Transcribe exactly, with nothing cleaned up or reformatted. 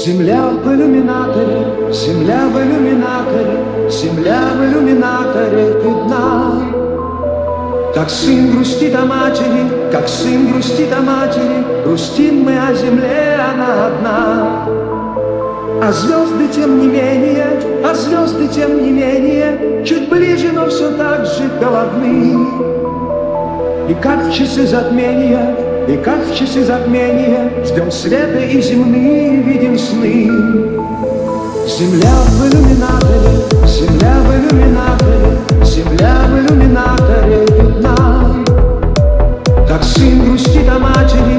Земля в иллюминаторе, земля в иллюминаторе, земля в иллюминаторе видна. Как сын грустит о матери, как сын грустит о матери, грустим мы о земле, она одна. А звезды тем не менее, а звезды тем не менее, чуть ближе, но все так же голодны. И как в часы затмения, и как в часы затмения, ждем света и земные видим сны. Земля в иллюминаторе, земля в иллюминаторе, земля в иллюминаторе видна. Как сын грустит о матери,